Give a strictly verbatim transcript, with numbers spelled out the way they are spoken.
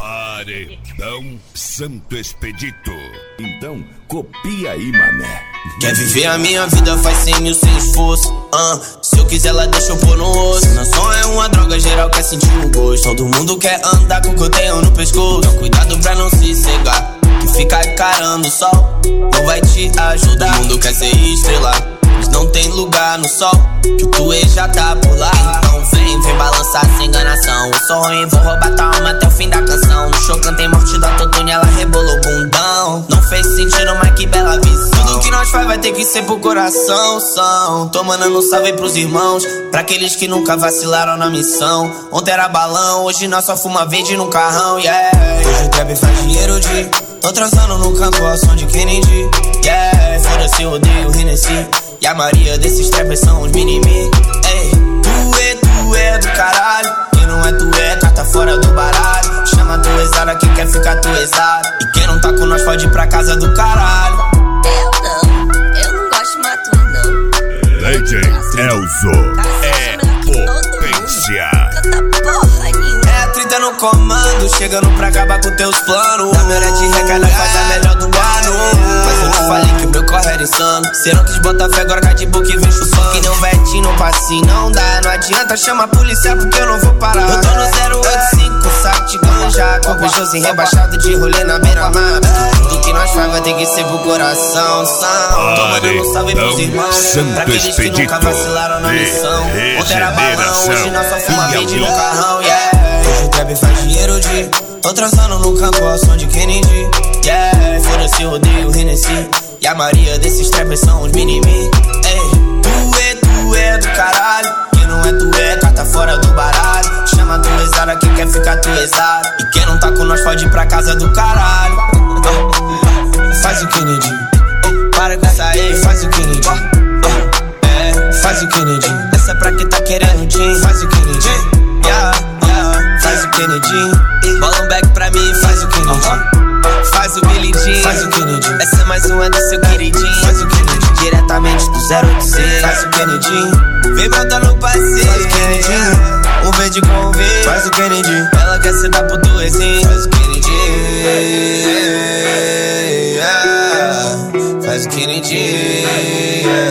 Paredão Santo Expedito. Então, copia aí, mané. Quer viver a minha vida, faz cem mil sem esforço. uh, Se eu quiser, ela deixa eu pôr no osso. Não som é uma droga, geral quer sentir o gosto. Todo mundo quer andar com o que eu tenho no pescoço. Então cuidado pra não se cegar, que ficar encarando o sol não vai te ajudar. Todo mundo quer ser estrela, mas não tem lugar no sol, que o Tuê já tá por lá. Então vem, vem balançar sem enganação. Eu sou ruim, vou roubar tua alma até o fim da canção. No show cantei morte da Totune, ela rebolou o bundão. Não fez sentido, mas que bela visão. Tudo que nós faz vai ter que ser pro coração. São, tô mandando um salve pros irmãos, pra aqueles que nunca vacilaram na missão. Ontem era balão, hoje nós só fuma verde no carrão, yeah. Hoje o trap faz dinheiro de tô transando no canto ao som de Kennedy, yeah. Foda-se, eu odeio o Hennessy, e a maioria desses trappers são os mini-me. Ei, tu é, tu é do caralho, quem não é tu é, carta fora do baralho. Chama tu exada, quem quer ficar tu exado, e quem não tá com nós pode ir pra casa do caralho. Eu não, eu não gosto de mato, não. Legend Elzo é potência. Canta porra nenhuma. É a trinta no comando, chegando pra acabar com teus planos. A melhor de recada faz a melhor do ano. Mas eu te falei que o meu corre era insano. Cê não quis botar fé, agora cai de boca e vem chupando. Que nem um vetinho no passinho, não dá. Não adianta, chama a polícia porque eu não vou parar. Eu tô no zero oito cinco, saco de ganja, com Peugeotzinho rebaixado de rolê na beira-mar. Tudo que nós faz vai ter que ser pro coração. São, tô mandando um salve pros irmãos, pra aqueles que nunca vacilaram na missão. Ontem era balão, hoje nós só fuma verde no carrão, yeah. Hoje o trap faz dinheiro de tô transando no campo ao som de Kennedy, yeah. Foda-se, eu odeio o Hennessy, e a maioria desses trappers são os mini-me. Ei, tu é, tu é do caralho, quem não é tu é, carta fora do baralho. Chama tu exada, quem quer ficar tu exado, e quem não tá com nós pode ir pra casa do caralho. Faz o Kennedy, para com essa aí, faz o Kennedy, é, faz o Kennedy. Essa é pra quem tá querendo din, faz o Kennedy, yeah, yeah. Faz o Kennedy, bola um back pra mim, faz o Kennedy, faz o Billy Jean, faz o Kennedy. Essa é mais uma do seu queridinho, faz o Kennedy, diretamente do zero oito seis, faz o Kennedy. Vem montar no passeio, faz o Kennedy, um verde com um verde, faz o Kennedy. Ela quer se dar pro Tuezinho, faz o Kennedy, yeah. Faz o Kennedy, yeah.